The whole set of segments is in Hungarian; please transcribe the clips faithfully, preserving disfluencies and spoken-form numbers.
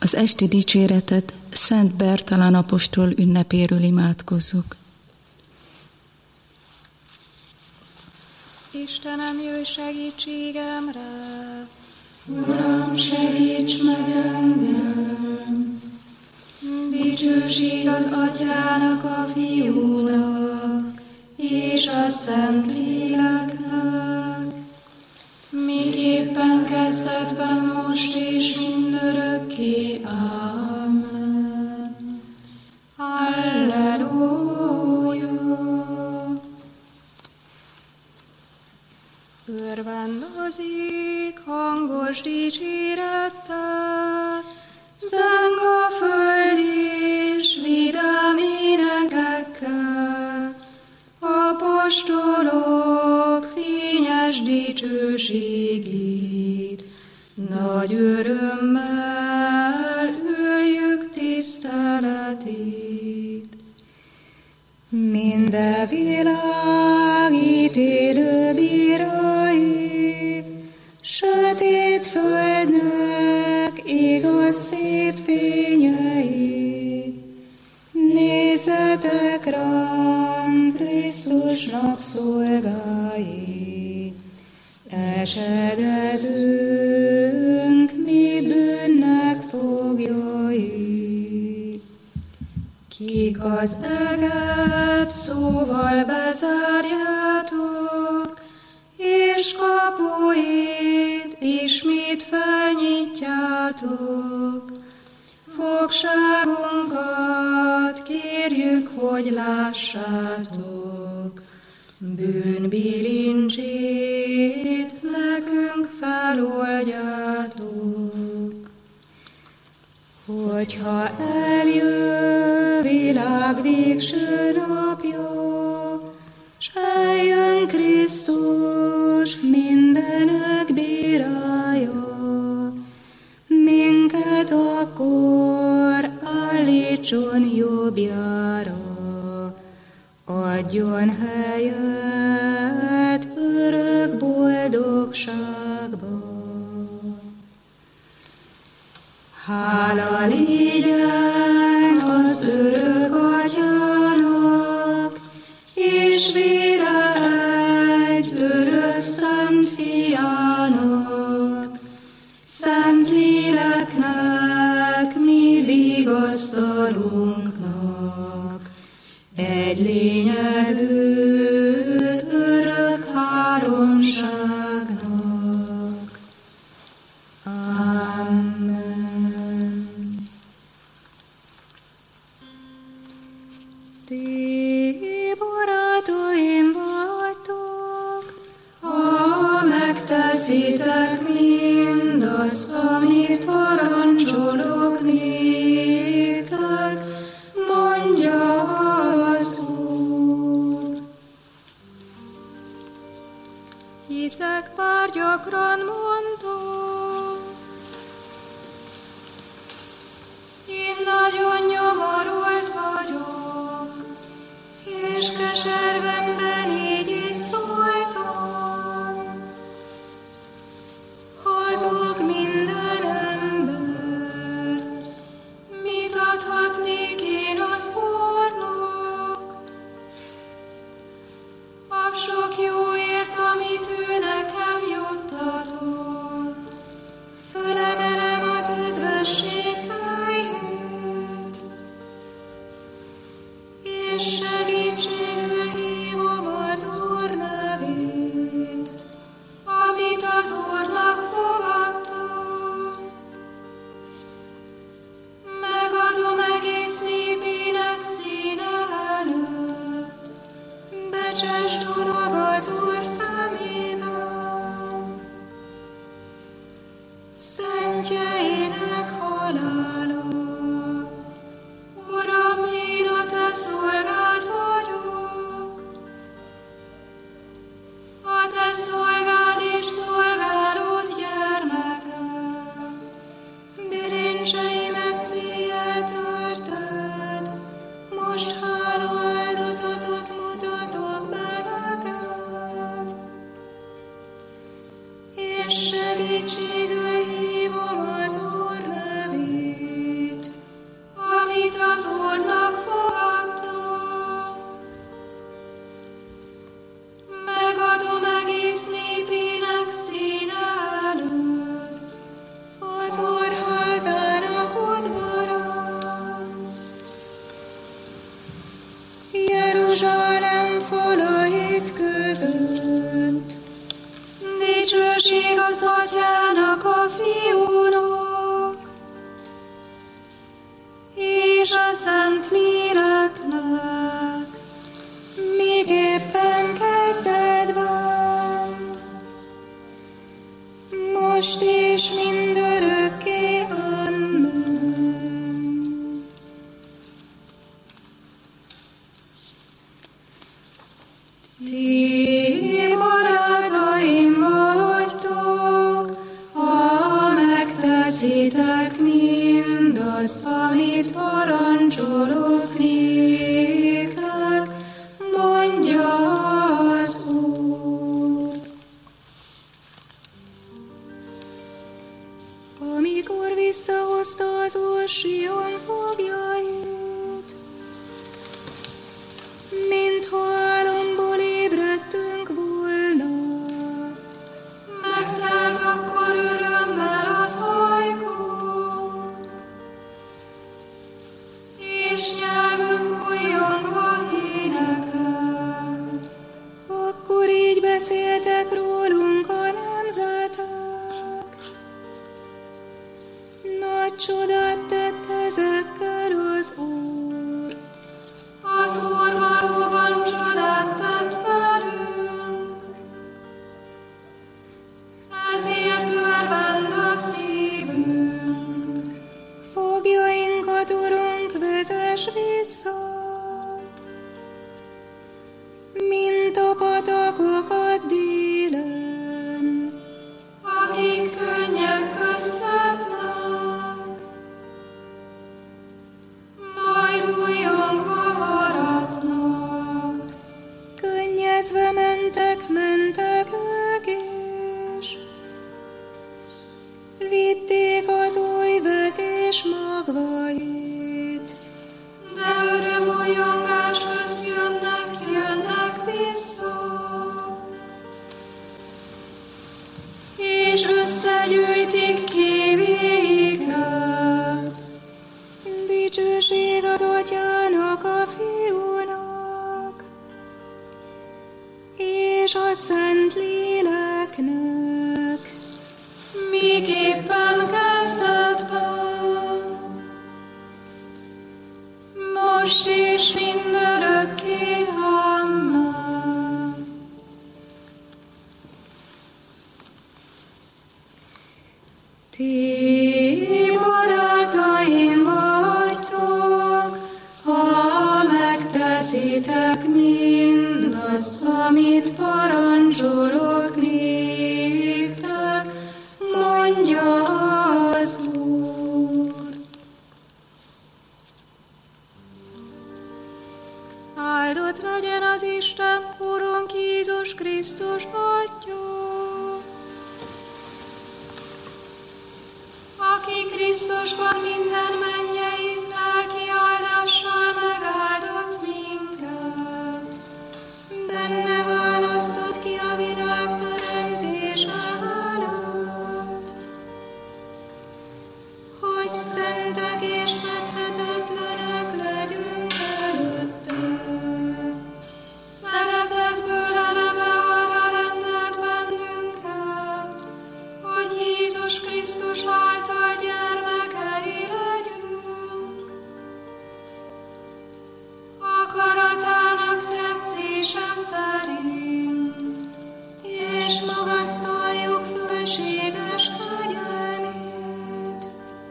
Az esti dicséretet Szent Bertalan apostol ünnepéről imádkozzuk. Istenem, jöjj segítségemre! Uram, segíts meg engem! Dicsőség az Atyának, a Fiúnak, és a Szentléleknek, miképpen kezdetben, most és mindörökké. Ámen. Halleluja! Örvend az ég hangos dicsérettel, zeng a föld és vidám énekekkel, apostolok fényes dicsőségét, nagy örömmel üljük tiszteletét. Minden világ ítélő bírai, sötét földnek igaz szép fényei. Nézzetek ránk, Krisztusnak szolgái, esedezünk mi bűnnek foglyai. Kik az eget szóval bezárjátok, és kapuit ismét felnyitjátok. Fogságunkat kérjük, hogy lássátok, bűnbilincsét nekünk feloldjátok. Hogyha eljön világ végső napja, s eljön Krisztus mindenek bírálja, minket akkor állítson jobbjára, adjon helyet örök boldogságba. Hála legyen az örök Atyának, és vére egy örök Szent Fiának, Szent Léleknek, mi vigasztalunknak, egy lényegű örök háromságnak. Amen. Ti barátaim vagytok, ha megteszitek mindazt, amit parancsolok néktek, mondja az Úr. Hiszek, bár gyakran mondom, én nagyon nyomorult vagyok, és keservemben így is szóltam. Hazug minden ember, mit adhatnék én az Úrnak? A sok jóért, amit ő nekem juttatott. fölemelem az üdvösség helyét, és segítségül hívom az Úr nevét, amit az Úrnak fogadtam. Megadom egész népének színe előtt. becses dolog az Úr szemében, szentjeinek halála. Uram, én a te szolgád vagyok, a te szolgád és szolgálód gyermekem. Bilincseimet széjjel törted, most háló áldozatot mutatok be neked, és segítségül hívom az Úr nevét. Tegyétek mindazt, amit parancsolok néktek, mondja az Úr. Amikor visszahozta az Úr Sion foglyait, mintha álomból ébredtünk volna, Megtelt akkor örömmel az ajkunk, és nyelvünk újjongva énekel. akkor így beszéltek rólunk a nemzetek. Nagy csodát tett ezekkel az Úr. Az Úr valóban csodát tett velünk, ezért örvend a szívünk. Foglyainkat, Urunk, vezess vissza, mint a patakokat délen. Akik könnyek közt vetnek, majd újjongva maradnak. Könnyezve mentek, mentek ők is, vitték az új vetés magvait. De örömújongás közt jönnek, jönnek vissza, és összegyűjtik kévéikre. Dicsőség az Atyának, a Fiúnak, és a Szent Léleknek. Miképpen kezdetben, most és mindörökké. Amen. Ti barátaim vagytok, ha megteszitek mindazt, amit parancsolok néktek, mondja az Úr. Áldott legyen az Isten, Urunk Jézus Krisztus Atya, aki Krisztusban minden mennyei lelki áldással megáldott minket. Benne választott ki a világ teremtése előtt, hogy szentek és fethetetlenek legyünk előtte. Szeretetből eleve arra rendelt bennünket, hogy Jézus Krisztus által gyermekei legyünk. Akaratának tetszése szerint, És magasztaljuk fölséges kegyelmét,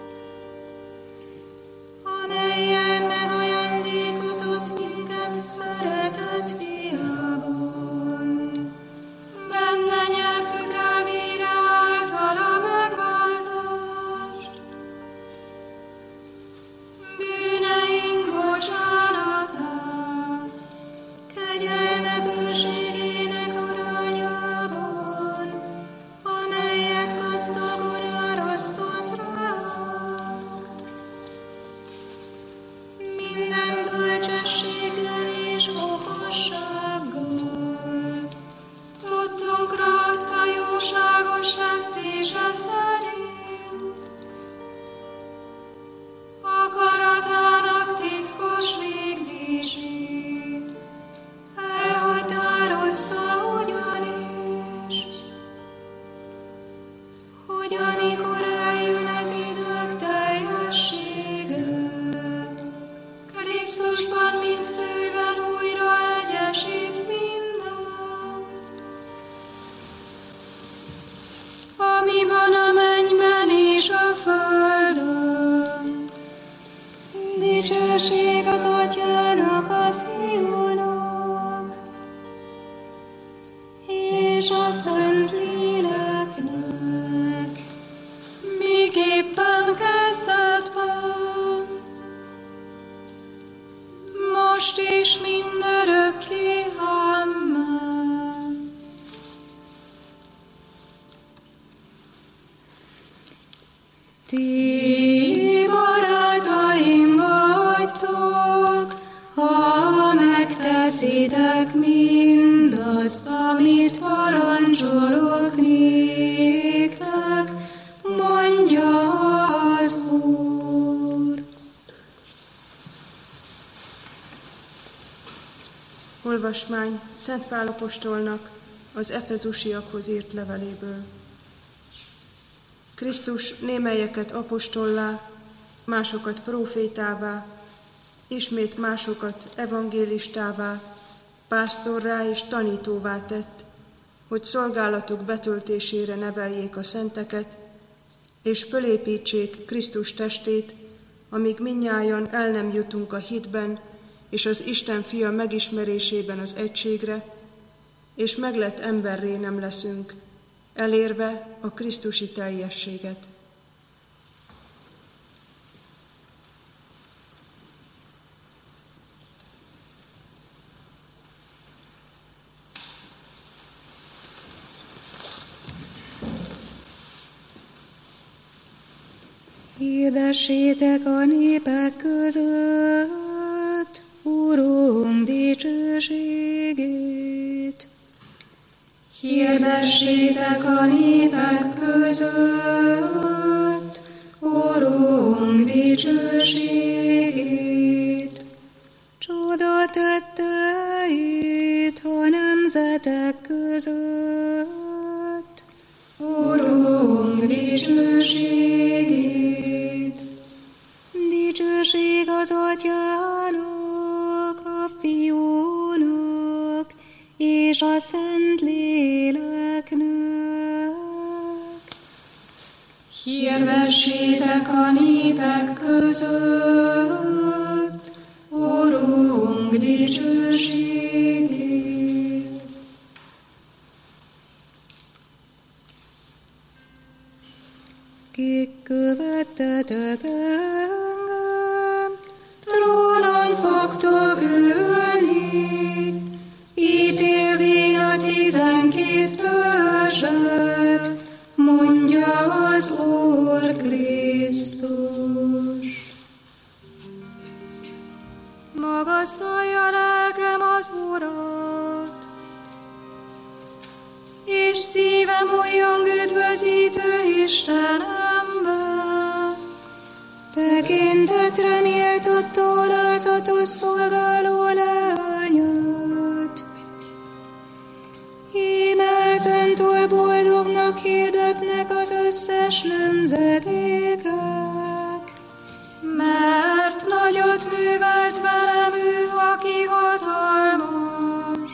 amellyel megajándékozott minket szeretett fiában. benne nyertük el vére által a megváltást, bűneink bocsánatát. Kegyelme bőségének arányában, amelyet gazdagon árasztott ránk. Minden bölcsességgel és okossággal. Tudtunkra adta jóságos tetszése szerint, akaratának titkos végzését. Elhatározta ugyanis, hogy amikor eljön az idők teljessége, Krisztusban mint főben újra egyesít mindent, ami van a mennyben és a földön. dicsőség az Atyának, a Fiúnak, és a Szent Léleknek. Miképpen Ti barátaim vagytok, ha megteszitek mindazt, amit parancsolok néktek, mondja az Úr. Olvasmány Szent Pál apostolnak az efezusiakhoz írt leveléből. Krisztus némelyeket apostollá, másokat prófétává, ismét másokat evangélistává, pásztorrá és tanítóvá tett, hogy szolgálatuk betöltésére neveljék a szenteket, és fölépítsék Krisztus testét, amíg mindnyájan el nem jutunk a hitben és az Isten fia megismerésében az egységre, és meglett emberré nem leszünk, elérve a krisztusi teljességet. Hirdessétek a népek között Urunk dicsőségét. Hirdessétek a népek között Urunk dicsőségét. Csoda tetteit a nemzetek között Urunk dicsőségét. Dicsőség az Atyának, a Fiúnak és a Szentléleknek. Hirdessétek a népek között Urunk dicsőségét. Kik követtetek engem, trónon fogtok ülni, ítélvén a tizenkét törzset, mondja az Úr Krisztus. Magasztalja lelkem az Urat, és szívem újjong üdvözítő Istenemben. Tekintetre méltatta alázatos szolgáló leányát. Íme ezentúl boldognak hirdetnek az összes nemzedékek, mert nagyot művelt velem ő, aki hatalmas.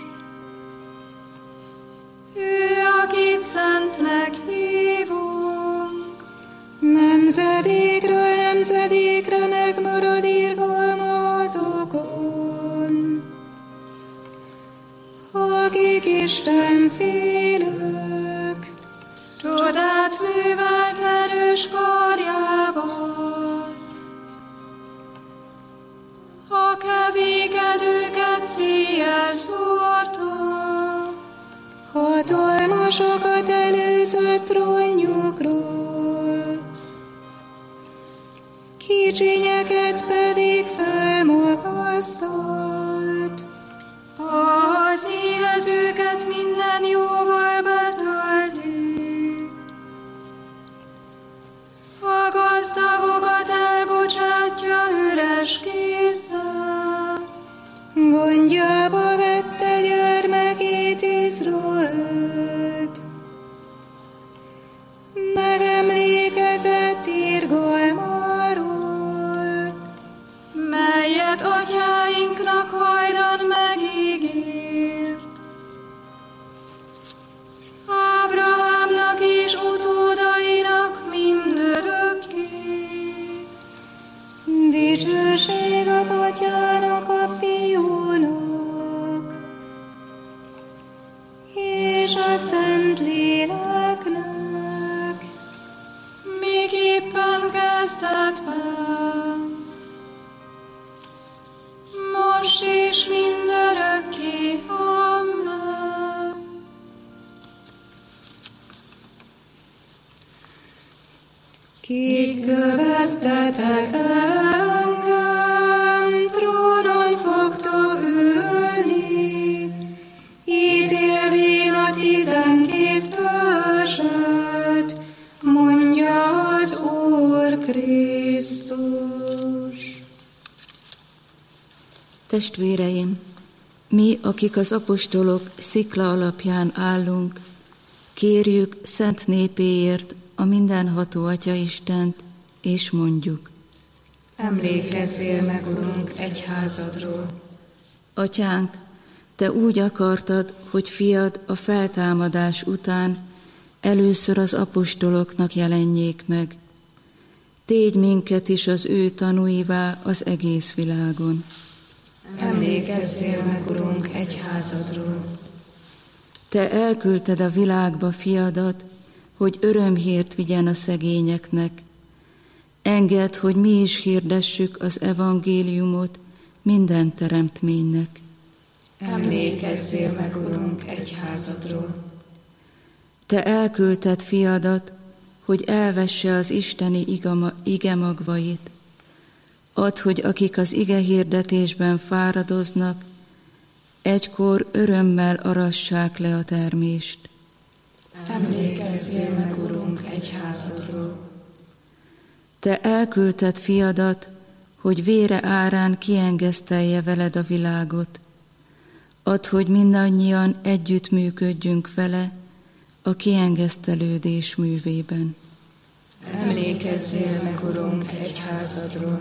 Ő, akit szentnek hívunk, nemzedékről nemzedékre megmarad irgalma azokon, akik Isten félők. Csodát művelt erős karjával, a kevékedőket széjjel szórta, hatalmasokat előzött trónjukról, kicsinyeket pedig felmagasztalt. Az éhezőket minden jóval betölti, a gazdagokat elbocsátja üres kézzel. Gondjába vette gyermekét Izraelt, megemlékezett irgalmáról, melyet atyáinknak hajdan megígért. Ábrahámnak és utódainak mindörökké. Dicsőség az Atyának, a Fiúnak és a Szentléleknek, miképpen kezdetben, most és mindörökké. Amen. Kik követtetek engem, trónon fogtok ülni, ítélvén a tizenkét törzset, mondja az Úr Krisztus. Testvéreim, mi, akik az apostolok szikla alapján állunk, kérjük szent népéért a mindenható Atya Istent, és mondjuk: Emlékezzél meg, Urunk, egyházadról. Atyánk, Te úgy akartad, hogy fiad a feltámadás után először az apostoloknak jelenjék meg. Tégy minket is az ő tanúivá az egész világon. Emlékezzél meg, Urunk, egyházadról. Te elküldted a világba fiadat, hogy örömhírt vigyen a szegényeknek. Engedd, hogy mi is hirdessük az evangéliumot minden teremtménynek. Emlékezzél meg, Urunk, egyházadról. Te elküldted fiadat, hogy elvesse az isteni igama, ige magvait. Add, hogy akik az ige hirdetésben fáradoznak, egykor örömmel arassák le a termést. Emlékezzél meg, Urunk, egyházadról. Te elküldted fiadat, hogy vére árán kiengesztelje veled a világot. Add, hogy mindannyian együttműködjünk vele a kiengesztelődés művében. Emlékezzél meg, Urunk, egyházadról.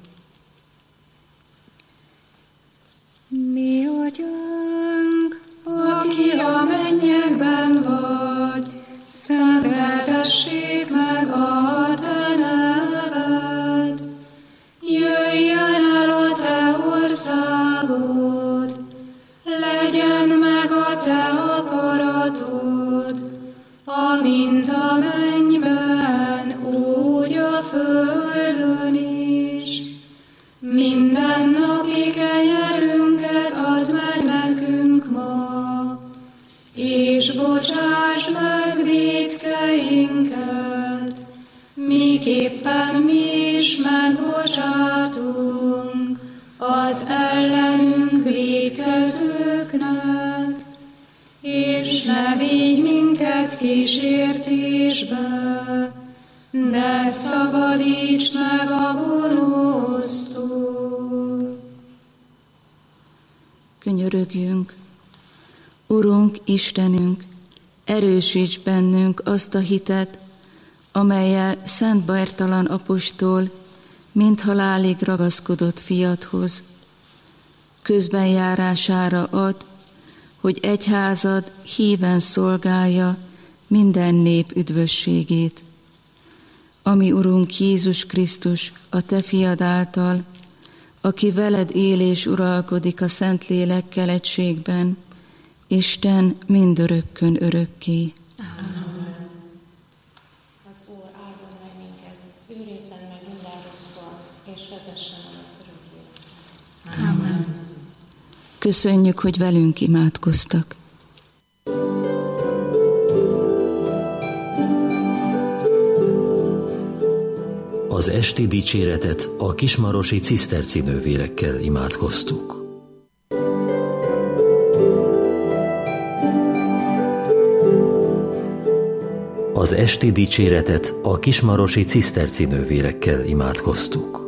Mi Atyánk, aki a mennyekben vagy, szenteltessék meg a Te neved. Jöjjön el a Te országod, legyen meg a Te akaratod, amint a mennyben, úgy a földön is. Minden napi kenyerünket add meg nekünk ma, és bocsáss meg vétkeinket, miképpen mi is megbocsátunk az ellenünk vétkezőknek, és ne vigy minket kísértésbe, de szabadíts meg a gonosztól. Könyörögjünk. Urunk, Istenünk, erősíts bennünk azt a hitet, amellyel Szent Bertalan apostol mind halálig ragaszkodott fiadhoz. Közbenjárására ad, hogy egyházad híven szolgálja minden nép üdvösségét. Ami Urunk Jézus Krisztus, a Te fiad által, aki veled él és uralkodik a Szentlélekkel egységben, Isten mindörökkön örökké. Amen. Az Úr áldjon meg minket, őrizzen meg minden rossztól, és vezessen el az örök életre. Amen. Köszönjük, hogy velünk imádkoztak. Az esti dicséretet a kismarosi ciszterci nővérekkel imádkoztuk. Az esti dicséretet a kismarosi ciszterci nővérekkel imádkoztuk.